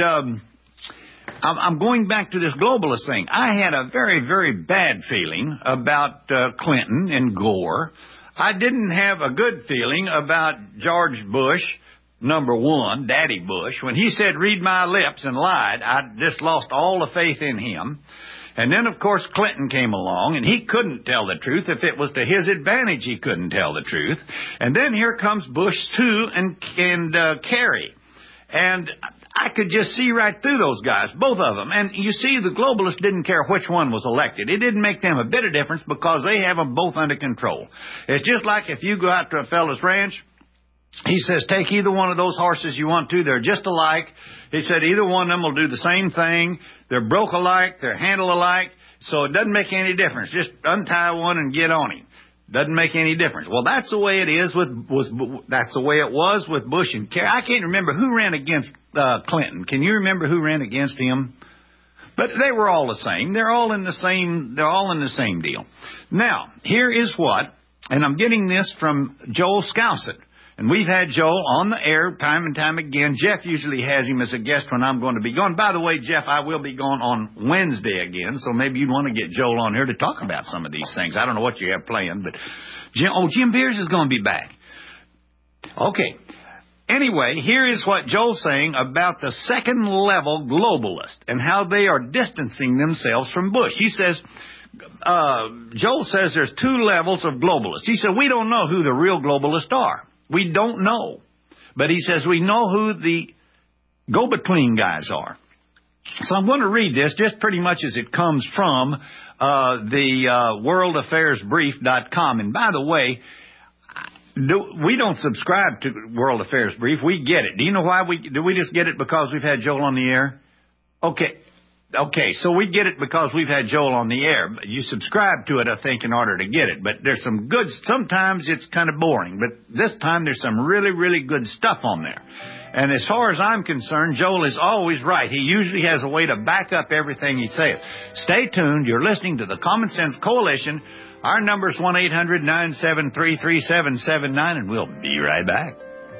I'm going back to this globalist thing. I had a very, very bad feeling about Clinton and Gore. I didn't have a good feeling about George Bush, number one, Daddy Bush. When he said, read my lips, and lied, I just lost all the faith in him. And then, of course, Clinton came along, and he couldn't tell the truth. If it was to his advantage, he couldn't tell the truth. And then here comes Bush 2 and Kerry. And I could just see right through those guys, both of them. And you see, the globalists didn't care which one was elected. It didn't make them a bit of difference because they have them both under control. It's just like if you go out to a fella's ranch, he says, take either one of those horses you want to. They're just alike. He said either one of them will do the same thing. They're broke alike. They're handled alike. So it doesn't make any difference. Just untie one and get on him. Doesn't make any difference. Well, that's the way it is that's the way it was with Bush and Kerry. I can't remember who ran against Clinton. Can you remember who ran against him? But they were all the same. They're all in the same deal. Now, here is what, and I'm getting this from Joel Skousen. And we've had Joel on the air time and time again. Jeff usually has him as a guest when I'm going to be gone. By the way, Jeff, I will be gone on Wednesday again, so maybe you'd want to get Joel on here to talk about some of these things. I don't know what you have planned, but Jim Beers is going to be back. Okay. Anyway, here is what Joel's saying about the second-level globalist and how they are distancing themselves from Bush. He says... Joel says there's two levels of globalists. He said, we don't know who the real globalists are. We don't know. But he says we know who the go-between guys are. So I'm going to read this just pretty much as it comes from the worldaffairsbrief.com. And by the way, we don't subscribe to World Affairs Brief. We get it. Do you know why do we just get it because we've had Joel on the air? Okay, so we get it because we've had Joel on the air. You subscribe to it, I think, in order to get it. But there's some good, sometimes it's kind of boring. But this time there's some really, really good stuff on there. And as far as I'm concerned, Joel is always right. He usually has a way to back up everything he says. Stay tuned. You're listening to the Common Sense Coalition. Our number is 1-800-973-3779, and we'll be right back.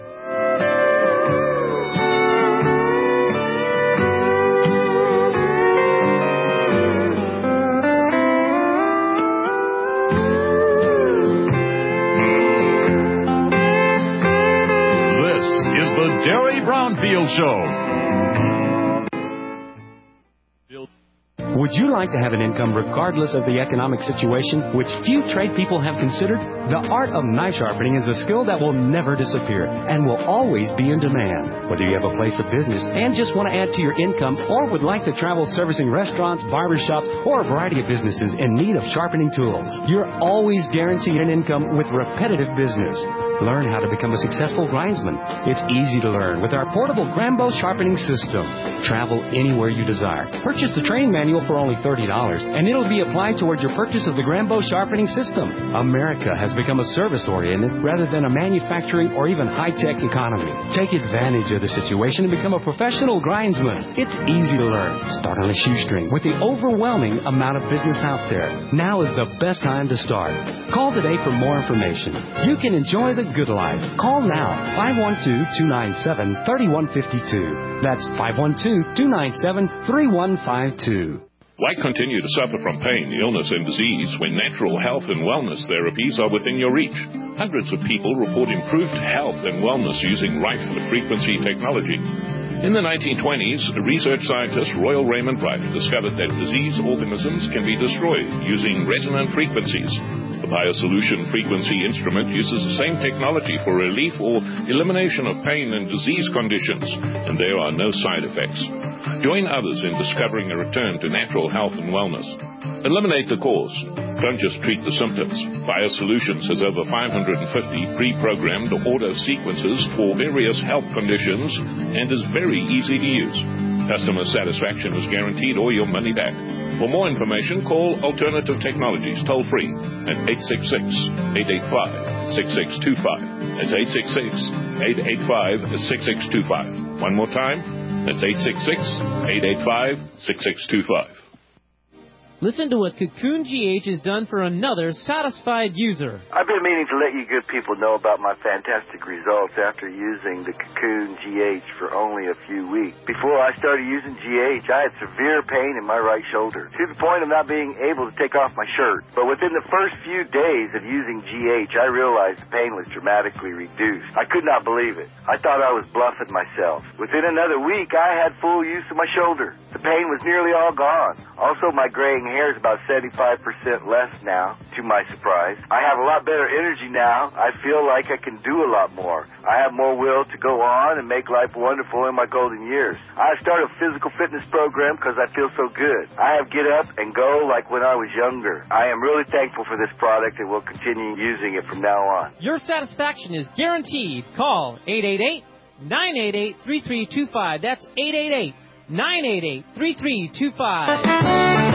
The Derry Brownfield Show. Would you like to have an income regardless of the economic situation, which few trade people have considered? The art of knife sharpening is a skill that will never disappear and will always be in demand. Whether you have a place of business and just want to add to your income or would like to travel servicing restaurants, barbershops, or a variety of businesses in need of sharpening tools, you're always guaranteed an income with repetitive business. Learn how to become a successful grindsman. It's easy to learn with our portable Grambo sharpening system. Travel anywhere you desire. Purchase the training manual for only $30, and it'll be applied toward your purchase of the Grambo sharpening system. America has become a service-oriented rather than a manufacturing or even high-tech economy. Take advantage of the situation and become a professional grindsman. It's easy to learn. Start on a shoestring with the overwhelming amount of business out there. Now is the best time to start. Call today for more information. You can enjoy the good life. Call now, 512-297-3152. That's 512-297-3152. Why continue to suffer from pain, illness, and disease when natural health and wellness therapies are within your reach? Hundreds of people report improved health and wellness using Rife-frequency technology. In the 1920s, research scientist Royal Raymond Rife discovered that diseased organisms can be destroyed using resonant frequencies. The BioSolution frequency instrument uses the same technology for relief or elimination of pain and disease conditions, and there are no side effects. Join others in discovering a return to natural health and wellness. Eliminate the cause. Don't just treat the symptoms. BioSolutions has over 550 pre-programmed auto sequences for various health conditions and is very easy to use. Customer satisfaction is guaranteed or your money back. For more information, call Alternative Technologies toll-free at 866-885-6625. That's 866-885-6625. One more time, that's 866-885-6625. Listen to what Cocoon GH has done for another satisfied user. I've been meaning to let you good people know about my fantastic results after using the Cocoon GH for only a few weeks. Before I started using GH, I had severe pain in my right shoulder, to the point of not being able to take off my shirt. But within the first few days of using GH, I realized the pain was dramatically reduced. I could not believe it. I thought I was bluffing myself. Within another week, I had full use of my shoulder. The pain was nearly all gone. Also, my graying hair is about 75% less now, to my surprise. I have a lot better energy now. I feel like I can do a lot more. I have more will to go on and make life wonderful in my golden years. I started a physical fitness program because I feel so good. I have get up and go like when I was younger. I am really thankful for this product and will continue using it from now on. Your satisfaction is guaranteed. Call 888-988-3325. That's 888-988-3325.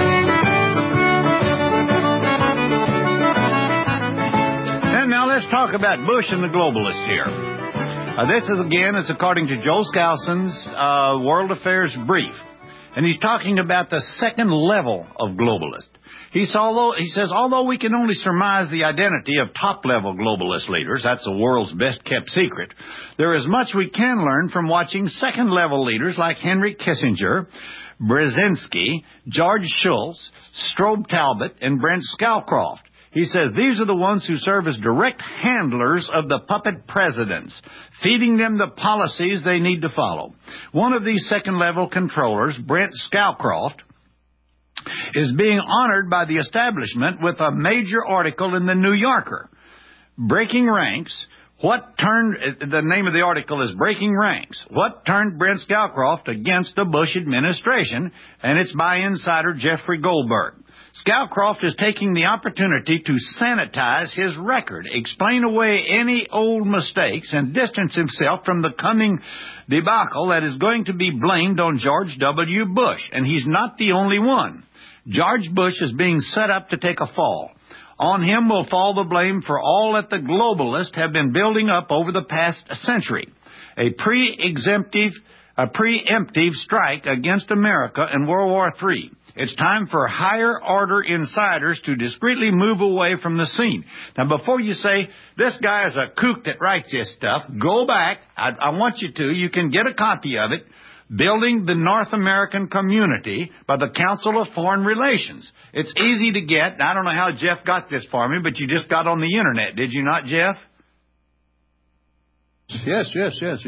And now let's talk about Bush and the globalists here. This is, again, it's according to Joe Skousen's World Affairs Brief. And he's talking about the second level of globalist. He says, although we can only surmise the identity of top-level globalist leaders, that's the world's best-kept secret, there is much we can learn from watching second-level leaders like Henry Kissinger, Brzezinski, George Shultz, Strobe Talbot, and Brent Scowcroft. He says these are the ones who serve as direct handlers of the puppet presidents, feeding them the policies they need to follow. One of these second-level controllers, Brent Scowcroft, is being honored by the establishment with a major article in the New Yorker. Breaking Ranks. The name of the article is Breaking Ranks. What turned Brent Scowcroft against the Bush administration? And it's by insider Jeffrey Goldberg. Scowcroft is taking the opportunity to sanitize his record, explain away any old mistakes, and distance himself from the coming debacle that is going to be blamed on George W. Bush. And he's not the only one. George Bush is being set up to take a fall. On him will fall the blame for all that the globalists have been building up over the past century. A preemptive strike against America in World War III. It's time for higher order insiders to discreetly move away from the scene. Now, before you say, this guy is a kook that writes this stuff, go back. I want you to. You can get a copy of it. Building the North American Community by the Council of Foreign Relations. It's easy to get. I don't know how Jeff got this for me, but you just got on the Internet, did you not, Jeff? Yes.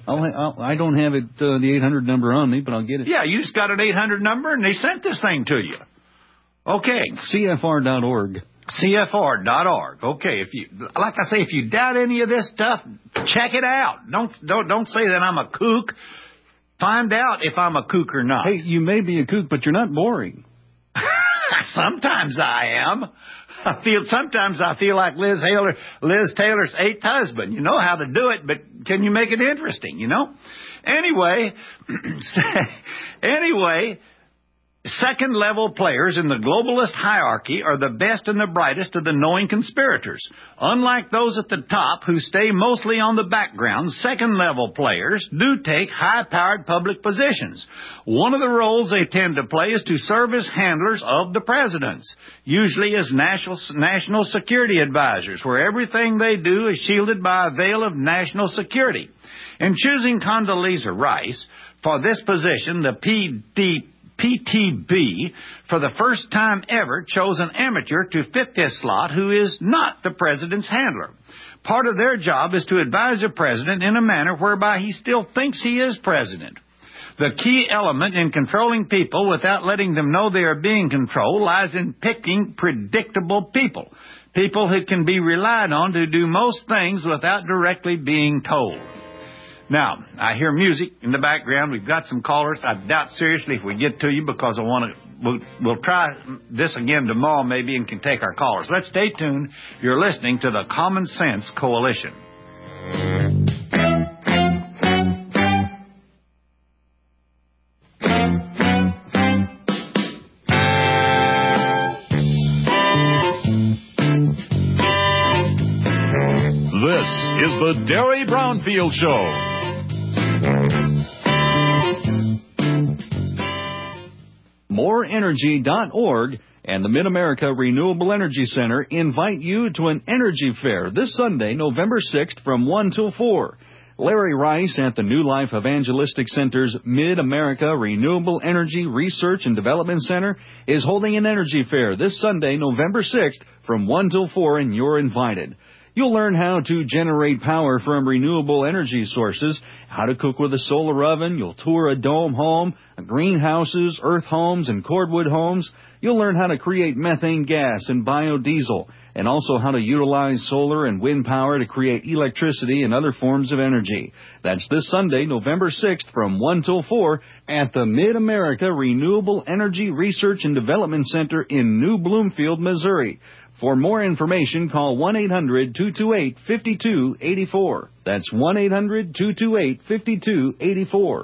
I don't have it, the 800 number on me, but I'll get it. Yeah, you just got an 800 number, and they sent this thing to you. Okay. CFR.org. CFR.org. Okay, like I say, if you doubt any of this stuff, check it out. Don't say that I'm a kook. Find out if I'm a kook or not. Hey, you may be a kook, but you're not boring. Sometimes I am. Sometimes I feel like Liz Taylor's eighth husband. You know how to do it, but can you make it interesting, you know? Anyway, second-level players in the globalist hierarchy are the best and the brightest of the knowing conspirators. Unlike those at the top who stay mostly on the background, second-level players do take high-powered public positions. One of the roles they tend to play is to serve as handlers of the presidents, usually as national security advisors, where everything they do is shielded by a veil of national security. In choosing Condoleezza Rice for this position, the PTB, for the first time ever, chose an amateur to fit this slot who is not the president's handler. Part of their job is to advise the president in a manner whereby he still thinks he is president. The key element in controlling people without letting them know they are being controlled lies in picking predictable people. People who can be relied on to do most things without directly being told. Now, I hear music in the background. We've got some callers. I doubt seriously if we get to you because we'll try this again tomorrow maybe and can take our callers. Let's stay tuned. You're listening to the Common Sense Coalition. This is the Derry Brownfield Show. MoreEnergy.org and the Mid-America Renewable Energy Center invite you to an energy fair this Sunday, November 6th from 1 till 4. Larry Rice at the New Life Evangelistic Center's Mid-America Renewable Energy Research and Development Center is holding an energy fair this Sunday, November 6th from 1 till 4, and you're invited. You'll learn how to generate power from renewable energy sources, how to cook with a solar oven, you'll tour a dome home, greenhouses, earth homes, and cordwood homes. You'll learn how to create methane gas and biodiesel, and also how to utilize solar and wind power to create electricity and other forms of energy. That's this Sunday, November 6th from 1 till 4 at the Mid-America Renewable Energy Research and Development Center in New Bloomfield, Missouri. For more information, call 1-800-228-5284. That's 1-800-228-5284.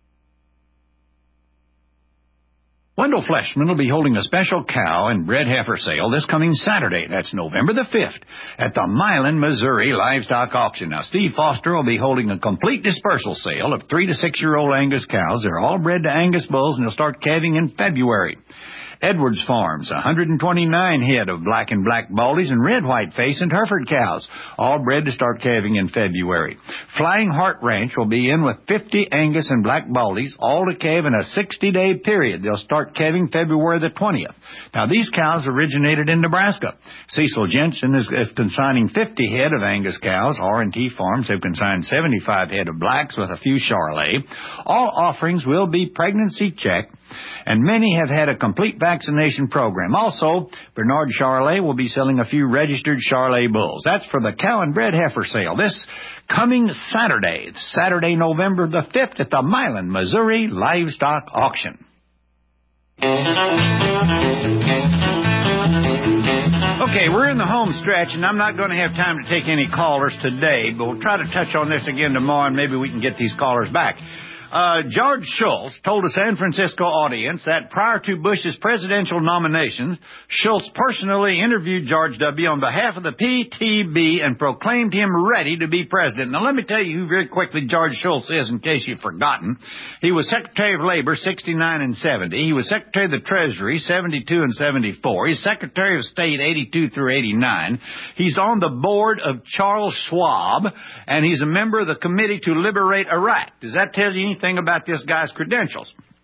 Wendell Fleshman will be holding a special cow and bred heifer sale this coming Saturday. That's November the 5th at the Milan, Missouri Livestock Auction. Now, Steve Foster will be holding a complete dispersal sale of 3 to 6-year-old Angus cows. They're all bred to Angus bulls, and they'll start calving in February. Edwards Farms, 129 head of black and black baldies and red white-face and Hereford cows, all bred to start calving in February. Flying Heart Ranch will be in with 50 Angus and black baldies, all to calve in a 60-day period. They'll start calving February the 20th. Now, these cows originated in Nebraska. Cecil Jensen is consigning 50 head of Angus cows. R&T Farms have consigned 75 head of blacks with a few Charolais. All offerings will be pregnancy checked, and many have had a complete vaccination program. Also, Bernard Charolais will be selling a few registered Charolais bulls. That's for the cow and bred heifer sale this coming Saturday, November the 5th at the Milan, Missouri Livestock Auction. Okay, we're in the home stretch, and I'm not going to have time to take any callers today, but we'll try to touch on this again tomorrow, and maybe we can get these callers back. George Shultz told a San Francisco audience that prior to Bush's presidential nomination, Shultz personally interviewed George W. on behalf of the PTB and proclaimed him ready to be president. Now, let me tell you who very quickly George Shultz is, in case you've forgotten. He was Secretary of Labor 69 and 70. He was Secretary of the Treasury 72 and 74. He's Secretary of State 82 through 89. He's on the board of Charles Schwab, and he's a member of the Committee to Liberate Iraq. Does that tell you anything about this guy's credentials?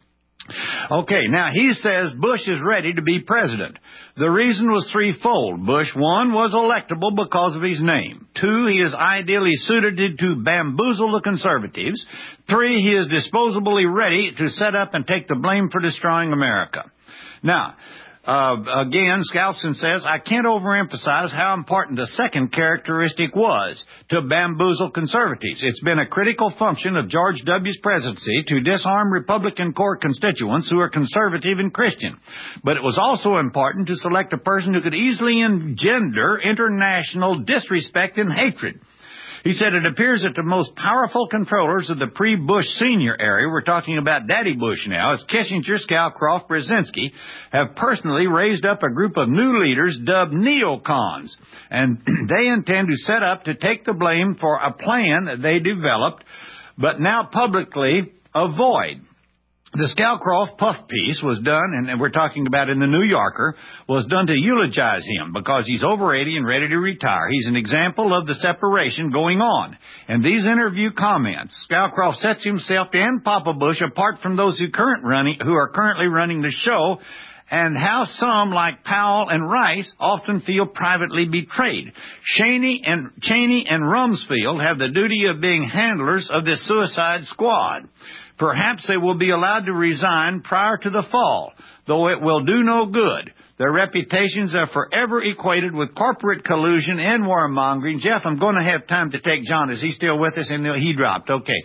Okay, now he says Bush is ready to be president. The reason was threefold. Bush, 1, was electable because of his name. 2, he is ideally suited to bamboozle the conservatives. 3, he is disposably ready to set up and take the blame for destroying America. Now, again, Skousen says, I can't overemphasize how important the second characteristic was, to bamboozle conservatives. It's been a critical function of George W.'s presidency to disarm Republican core constituents who are conservative and Christian. But it was also important to select a person who could easily engender international disrespect and hatred. He said it appears that the most powerful controllers of the pre-Bush senior era, we're talking about Daddy Bush now, as Kissinger, Scowcroft, Brzezinski, have personally raised up a group of new leaders dubbed neocons. And they intend to set up to take the blame for a plan that they developed, but now publicly avoid. The Scowcroft puff piece was done, and we're talking about in the New Yorker, was done to eulogize him because he's over 80 and ready to retire. He's an example of the separation going on. And these interview comments, Scowcroft sets himself and Papa Bush apart from those who are currently running the show, and how some, like Powell and Rice, often feel privately betrayed. Cheney and Rumsfeld have the duty of being handlers of this suicide squad. Perhaps they will be allowed to resign prior to the fall, though it will do no good. Their reputations are forever equated with corporate collusion and warmongering. Jeff, I'm going to have time to take John. Is he still with us? And he dropped. Okay.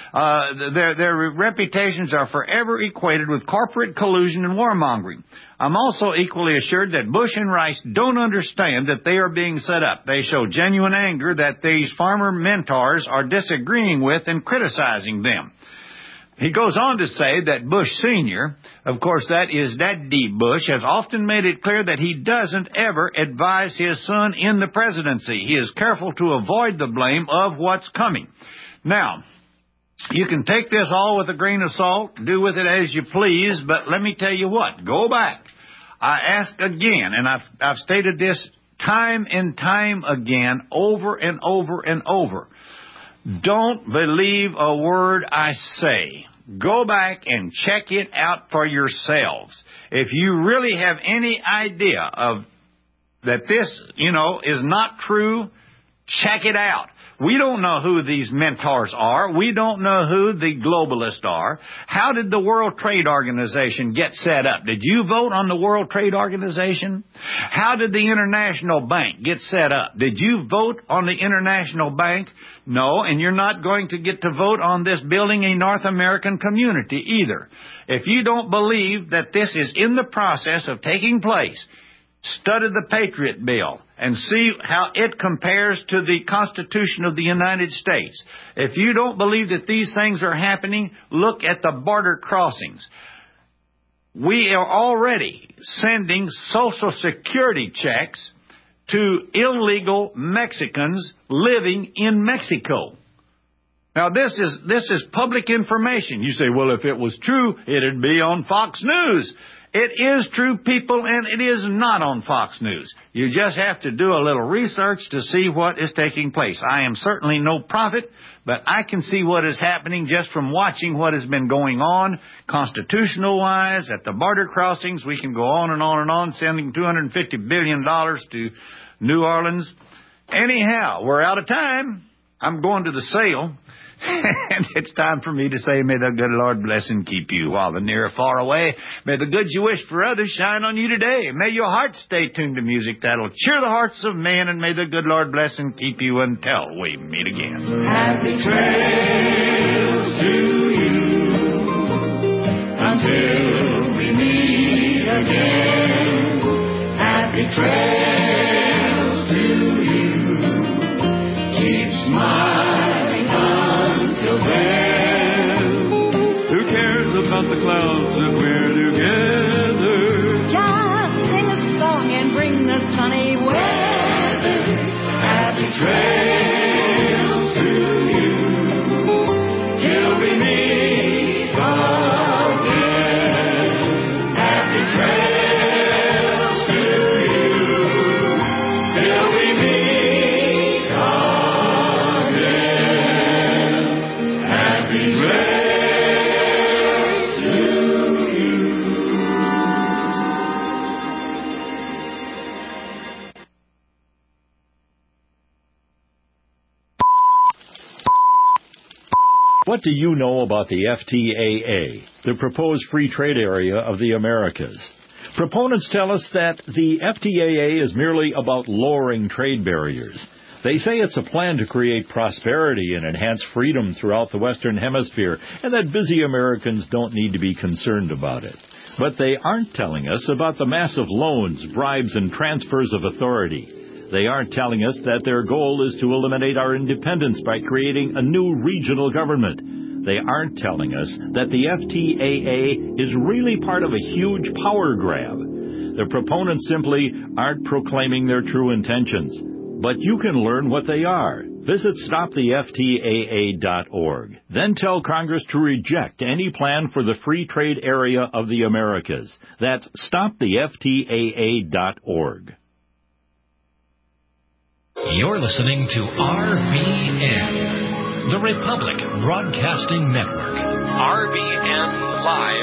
Their reputations are forever equated with corporate collusion and warmongering. I'm also equally assured that Bush and Rice don't understand that they are being set up. They show genuine anger that these farmer mentors are disagreeing with and criticizing them. He goes on to say that Bush Sr., of course that is Daddy Bush, has often made it clear that he doesn't ever advise his son in the presidency. He is careful to avoid the blame of what's coming. Now, you can take this all with a grain of salt, do with it as you please, but let me tell you what, go back. I ask again, and I've stated this time and time again, over and over and over. Don't believe a word I say. Go back and check it out for yourselves. If you really have any idea of that this, is not true, check it out. We don't know who these mentors are. We don't know who the globalists are. How did the World Trade Organization get set up? Did you vote on the World Trade Organization? How did the International Bank get set up? Did you vote on the International Bank? No, and you're not going to get to vote on this building a North American community either. If you don't believe that this is in the process of taking place, study the Patriot Bill and see how it compares to the Constitution of the United States. If you don't believe that these things are happening, look at the border crossings. We are already sending Social Security checks to illegal Mexicans living in Mexico. Now, this is public information. You say, well, if it was true, it'd be on Fox News. It is true, people, and it is not on Fox News. You just have to do a little research to see what is taking place. I am certainly no prophet, but I can see what is happening just from watching what has been going on, constitutional-wise, at the border crossings. We can go on and on and on, sending $250 billion to New Orleans. Anyhow, we're out of time. I'm going to the sale. And it's time for me to say, may the good Lord bless and keep you while the near or far away. May the goods you wish for others shine on you today. May your heart stay tuned to music that'll cheer the hearts of men. And may the good Lord bless and keep you until we meet again. Happy trails to you until we meet again. Happy trails to you. Keep smiling. Who cares about the clouds if we're together? Just sing a song and bring the sunny weather. Happy trails to you till we meet again. Happy trails to you. What do you know about the FTAA, the proposed free trade area of the Americas? Proponents tell us that the FTAA is merely about lowering trade barriers. They say it's a plan to create prosperity and enhance freedom throughout the Western Hemisphere, and that busy Americans don't need to be concerned about it. But they aren't telling us about the massive loans, bribes, and transfers of authority. They aren't telling us that their goal is to eliminate our independence by creating a new regional government. They aren't telling us that the FTAA is really part of a huge power grab. The proponents simply aren't proclaiming their true intentions. But you can learn what they are. Visit stoptheftaa.org. Then tell Congress to reject any plan for the free trade area of the Americas. That's stoptheftaa.org. You're listening to RBN, the Republic Broadcasting Network. RBN Live.